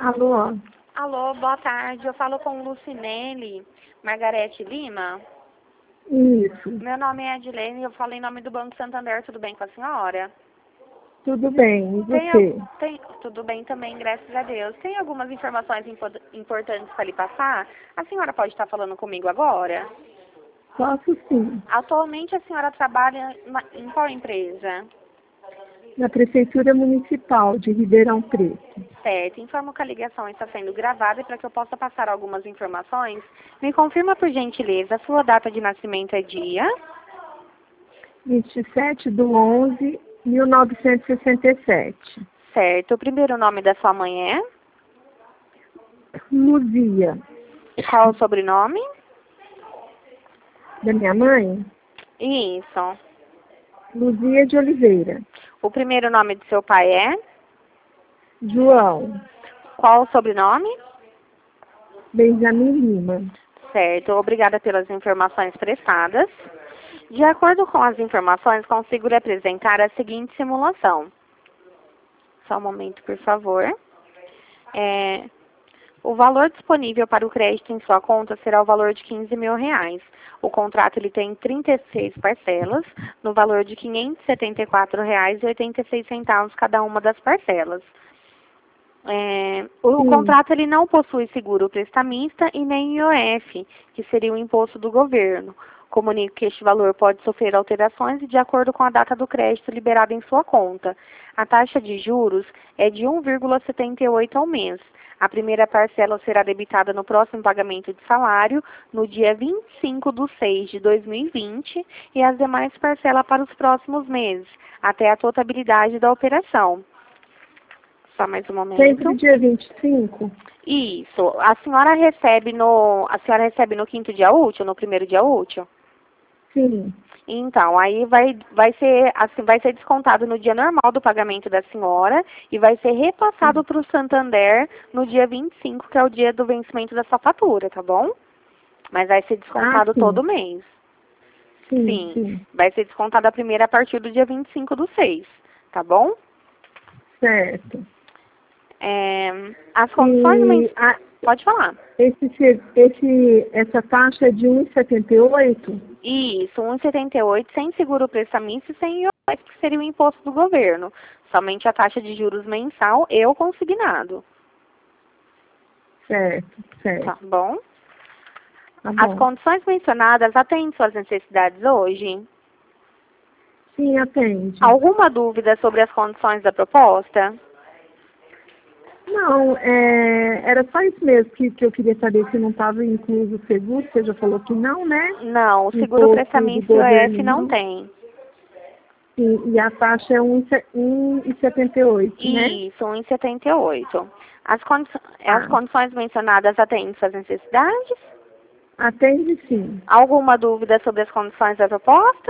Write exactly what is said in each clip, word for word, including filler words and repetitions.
Alô? Alô, boa tarde. Eu falo com Lucinele Margarete Lima. Isso. Meu nome é Adilene e eu falo em nome do Banco Santander. Tudo bem com a senhora? Tudo bem, e Tem, você? tem, tudo bem também, graças a Deus. Tem algumas informações impo importantes para lhe passar? A senhora pode estar falando comigo agora? Posso sim. Atualmente a senhora trabalha na- em qual empresa? Na Prefeitura Municipal de Ribeirão Preto. Certo. Informo que a ligação está sendo gravada e para que eu possa passar algumas informações, me confirma por gentileza, a sua data de nascimento é dia? vinte e sete de onze de mil novecentos e sessenta e sete. Certo. O primeiro nome da sua mãe é? Luzia. Qual o sobrenome? Da minha mãe? Isso. Luzia de Oliveira. O primeiro nome do seu pai é? João. Qual o sobrenome? Benjamin Lima. Certo. Obrigada pelas informações prestadas. De acordo com as informações, consigo lhe apresentar a seguinte simulação. Só um momento, por favor. É, o valor disponível para o crédito em sua conta será o valor de quinze mil reais. O contrato ele tem trinta e seis parcelas, no valor de quinhentos e setenta e quatro reais e oitenta e seis centavos cada uma das parcelas. É, o Sim. contrato ele não possui seguro prestamista e nem I O F, que seria o imposto do governo. Comunico que este valor pode sofrer alterações de acordo com a data do crédito liberado em sua conta. A taxa de juros é de um vírgula setenta e oito ao mês. A primeira parcela será debitada no próximo pagamento de salário, no dia vinte e cinco de seis de dois mil e vinte, e as demais parcelas para os próximos meses, até a totalidade da operação. Só mais um momento. Sempre dia vinte e cinco? Isso. A senhora recebe no, a senhora recebe no quinto dia útil, no primeiro dia útil? Sim. Então, aí vai, vai, ser, assim, vai ser descontado no dia normal do pagamento da senhora e vai ser repassado para o Santander no dia vinte e cinco, que é o dia do vencimento da sua fatura, tá bom? Mas vai ser descontado Ah, sim. todo mês. Sim, Sim. sim. Vai ser descontado a primeira a partir do dia vinte e cinco do seis, tá bom? Certo. É, as condições... E mens- a, Pode falar. esse, esse, essa taxa é de um vírgula setenta e oito? Isso, um vírgula setenta e oito, sem seguro prestamista e sem I O F, que seria o imposto do governo. Somente a taxa de juros mensal e o consignado. Certo, certo. Tá bom? Tá As bom. condições mencionadas atendem suas necessidades hoje? Sim, atende. Alguma dúvida sobre as condições da proposta? Não, é, era só isso mesmo que, que eu queria saber se não estava incluso o seguro, você já falou que não, né? Não, o seguro Imposto do prestamista e I O F governo não não. tem. E, e a taxa é um vírgula setenta e oito, né? Isso, um vírgula setenta e oito. As, condi as Ah, condições mencionadas atendem suas necessidades? atende sim. Alguma dúvida sobre as condições da proposta?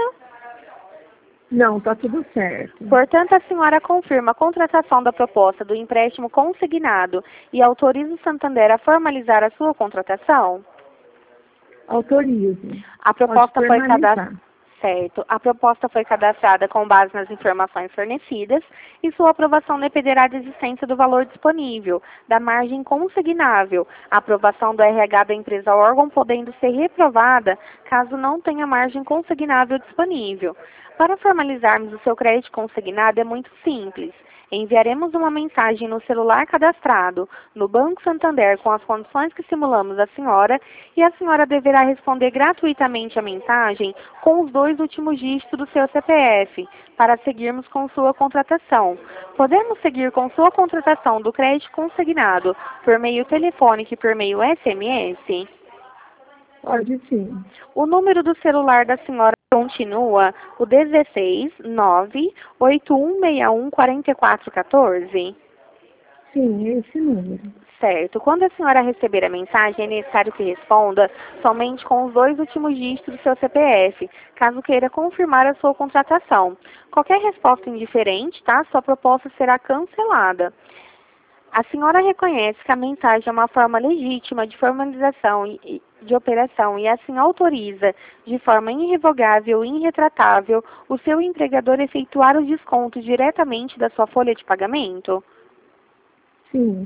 Não, tá tudo certo. Portanto, a senhora confirma a contratação da proposta do empréstimo consignado e autoriza o Santander a formalizar a sua contratação? Autorizo. A proposta Pode foi formalizar. cadastrada. Certo. A proposta foi cadastrada com base nas informações fornecidas e sua aprovação dependerá da existência do valor disponível, da margem consignável, a aprovação do R H da empresa órgão podendo ser reprovada caso não tenha margem consignável disponível. Para formalizarmos o seu crédito consignado é muito simples. Enviaremos uma mensagem no celular cadastrado no Banco Santander com as condições que simulamos à senhora e a senhora deverá responder gratuitamente a mensagem com os dois últimos dígitos do seu C P F para seguirmos com sua contratação. Podemos seguir com sua contratação do crédito consignado por meio telefônico e por meio S M S? Pode sim. O número do celular da senhora continua o dezesseis, nove, oito um seis um, quatro quatro um quatro? Sim, é esse número. Certo. Quando a senhora receber a mensagem, é necessário que responda somente com os dois últimos dígitos do seu C P F, caso queira confirmar a sua contratação. Qualquer resposta indiferente, tá? Sua proposta será cancelada. A senhora reconhece que a mensagem é uma forma legítima de formalização e de operação e assim autoriza, de forma irrevogável e irretratável, o seu empregador efetuar o desconto diretamente da sua folha de pagamento? Sim.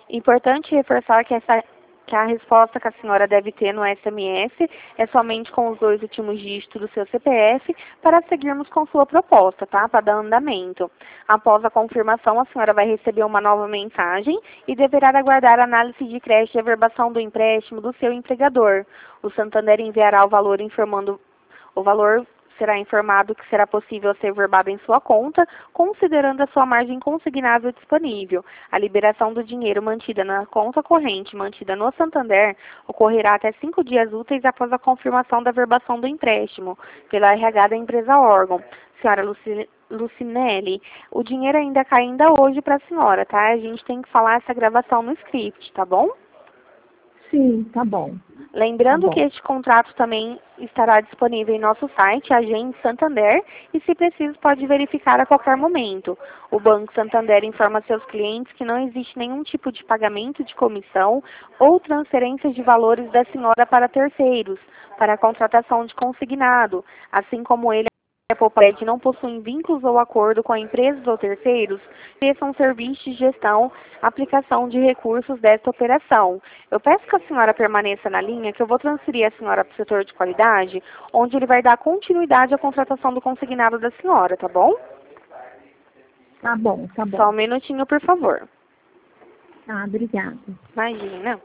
Importante reforçar que essa que a resposta que a senhora deve ter no S M S é somente com os dois últimos dígitos do seu C P F para seguirmos com sua proposta, tá? Para dar andamento. Após a confirmação, a senhora vai receber uma nova mensagem e deverá aguardar a análise de crédito e averbação do empréstimo do seu empregador. O Santander enviará o valor informando o valor será informado que será possível ser verbado em sua conta, considerando a sua margem consignável disponível. A liberação do dinheiro mantida na conta corrente mantida no Santander ocorrerá até cinco dias úteis após a confirmação da verbação do empréstimo pela R H da empresa órgão. Senhora Luci, Lucinelli, o dinheiro ainda cai ainda hoje para a senhora, tá? A gente tem que falar essa gravação no script, tá bom? Sim, tá bom. Lembrando tá bom. que este contrato também estará disponível em nosso site, Agente Santander, e se preciso pode verificar a qualquer momento. O Banco Santander informa seus clientes que não existe nenhum tipo de pagamento de comissão ou transferência de valores da senhora para terceiros, para a contratação de consignado, assim como ele a Popred não possuem vínculos ou acordo com empresas ou terceiros, prestam serviços de gestão, aplicação de recursos desta operação. Eu peço que a senhora permaneça na linha, que eu vou transferir a senhora para o setor de qualidade, onde ele vai dar continuidade à contratação do consignado da senhora, tá bom? Tá bom, tá bom. Só um minutinho, por favor. Ah, obrigada. Imagina.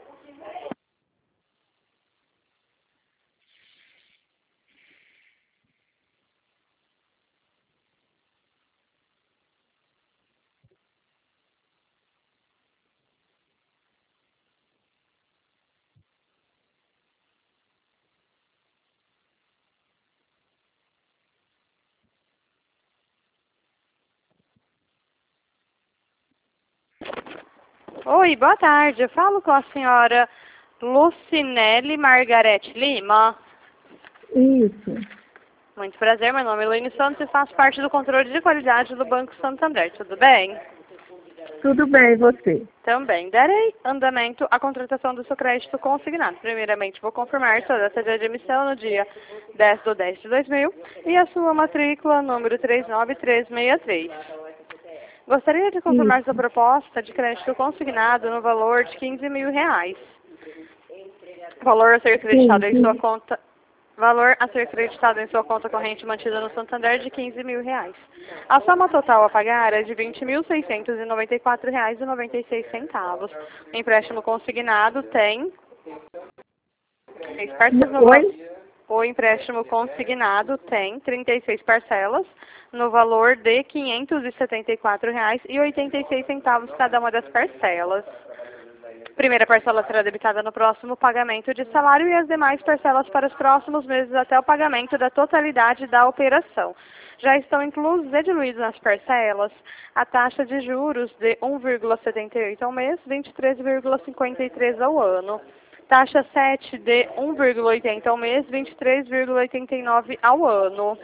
Oi, boa tarde. Eu falo com a senhora Lucinelli Margarete Lima. Isso. Muito prazer, meu nome é Luíne Santos e faço parte do controle de qualidade do Banco Santander. Tudo bem? Tudo bem, e você? Também. Darei andamento à contratação do seu crédito consignado. Primeiramente, vou confirmar sua data de admissão no dia dez de dez de dois mil e a sua matrícula número três nove três seis três. Gostaria de confirmar Isso. sua proposta de crédito consignado no valor de quinze mil reais. Valor a ser acreditado Sim, em sua sim. conta... Valor a ser acreditado em sua conta corrente mantida no Santander de quinze mil reais. A soma total a pagar é de vinte mil seiscentos e noventa e quatro reais e noventa e seis centavos. O empréstimo consignado tem seis parcelas no Oi? O empréstimo consignado tem trinta e seis parcelas no valor de quinhentos e setenta e quatro reais e oitenta e seis centavos cada uma das parcelas. Primeira parcela será debitada no próximo pagamento de salário e as demais parcelas para os próximos meses até o pagamento da totalidade da operação. Já estão inclusos e diluídos nas parcelas a taxa de juros de um vírgula setenta e oito ao mês, vinte e três vírgula cinquenta e três ao ano. Taxa sete de um vírgula oitenta ao mês, vinte e três vírgula oitenta e nove ao ano.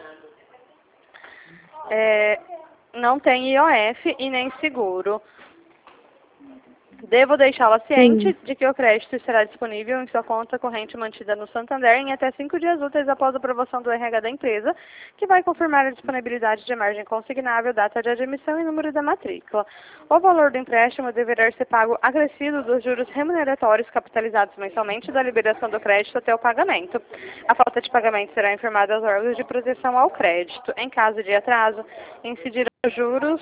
É, não tem I O F e nem seguro. Devo deixá-la ciente Sim. de que o crédito estará disponível em sua conta corrente mantida no Santander em até cinco dias úteis após a aprovação do R H da empresa, que vai confirmar a disponibilidade de margem consignável, data de admissão e número da matrícula. O valor do empréstimo deverá ser pago acrescido dos juros remuneratórios capitalizados mensalmente da liberação do crédito até o pagamento. A falta de pagamento será informada aos órgãos de proteção ao crédito. Em caso de atraso, incidirão juros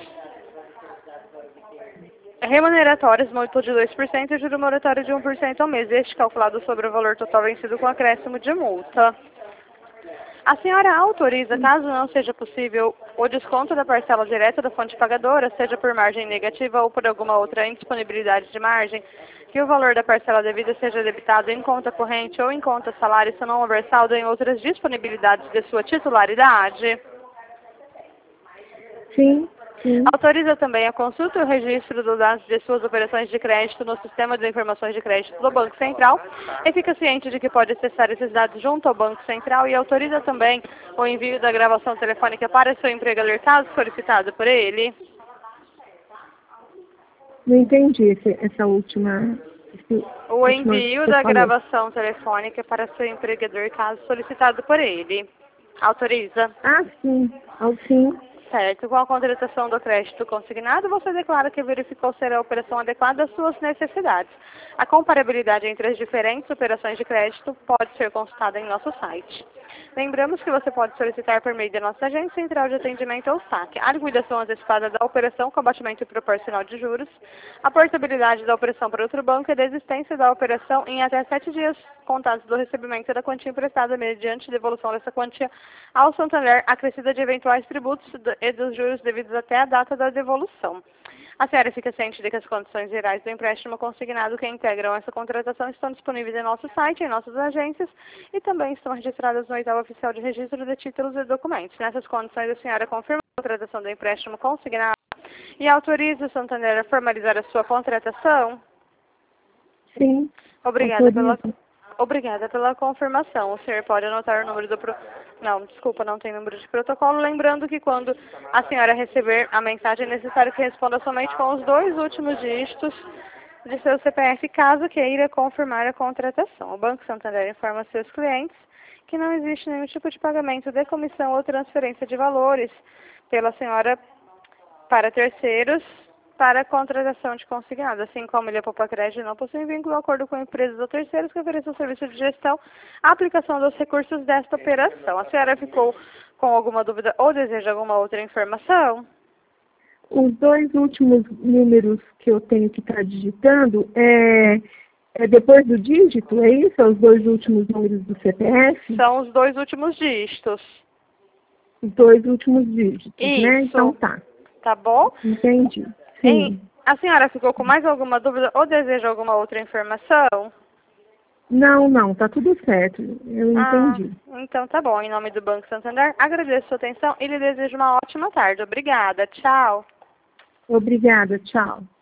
remuneratórios múltiplo de dois por cento e juro moratório de um por cento ao mês, este calculado sobre o valor total vencido com acréscimo de multa. A senhora autoriza, caso não seja possível, o desconto da parcela direta da fonte pagadora, seja por margem negativa ou por alguma outra indisponibilidade de margem, que o valor da parcela devida seja debitado em conta corrente ou em conta salário, se não houver saldo em outras disponibilidades de sua titularidade? Sim. Sim. Autoriza também a consulta e o registro dos dados de suas operações de crédito no Sistema de Informações de Crédito do Banco Central e fica ciente de que pode acessar esses dados junto ao Banco Central e autoriza também o envio da gravação telefônica para seu empregador, caso solicitado por ele. Não entendi esse, essa última... Esse, O envio da falou. gravação telefônica para seu empregador, caso solicitado por ele. Autoriza? Ah, sim. Ah, sim. Certo. Com a contratação do crédito consignado, você declara que verificou ser a operação adequada às suas necessidades. A comparabilidade entre as diferentes operações de crédito pode ser consultada em nosso site. Lembramos que você pode solicitar por meio da nossa agente central de atendimento ou saque a liquidação antecipada da operação com abatimento proporcional de juros, a portabilidade da operação para outro banco e a desistência da operação em até sete dias contados do recebimento da quantia emprestada mediante devolução dessa quantia ao Santander, acrescida de eventuais tributos e dos juros devidos até a data da devolução. A senhora fica ciente de que as condições gerais do empréstimo consignado que integram essa contratação estão disponíveis em nosso site, em nossas agências e também estão registradas no oitavo oficial de registro de títulos e documentos. Nessas condições, a senhora confirma a contratação do empréstimo consignado e autoriza o Santander a formalizar a sua contratação? Sim. Obrigada pela... Obrigada pela confirmação. O senhor pode anotar o número do... Pro... Não, desculpa, não tem número de protocolo. Lembrando que quando a senhora receber a mensagem, é necessário que responda somente com os dois últimos dígitos de seu C P F, caso queira confirmar a contratação. O Banco Santander informa seus clientes que não existe nenhum tipo de pagamento de comissão ou transferência de valores pela senhora para terceiros para a contratação de consignado, assim como ele poupa crédito não possui vínculo ou acordo com empresas ou terceiros que ofereçam serviço de gestão, a aplicação dos recursos desta operação. A senhora ficou com alguma dúvida ou deseja alguma outra informação? Os dois últimos números que eu tenho que estar digitando é, é depois do dígito, é isso? Os dois últimos números do C P F? São os dois últimos dígitos. Os dois últimos dígitos, isso. Né? Então tá. Tá bom? Entendi. Sim. Em, a senhora ficou com mais alguma dúvida ou deseja alguma outra informação? Não, não, tá tudo certo. Eu ah, entendi. Então tá bom. Em nome do Banco Santander, agradeço sua atenção e lhe desejo uma ótima tarde. Obrigada. Tchau. Obrigada, tchau.